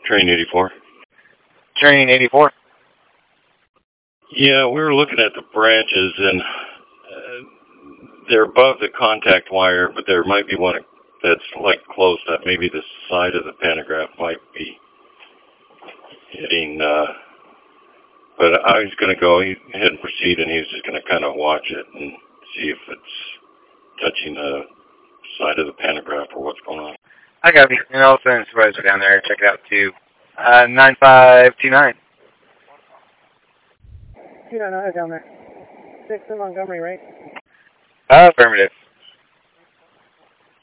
Train 84. Train 84. Yeah, we were looking at the branches, and they're above the contact wire, but there might be one that's like close that maybe the side of the pantograph might be hitting. But I was going to go ahead and proceed, and he was just going to kind of watch it and see if it's touching the side of the pantograph or what's going on. I got you. And I'll send a supervisor down there. Check it out, too. 9529. 299 down there. 6 in Montgomery, right? Affirmative.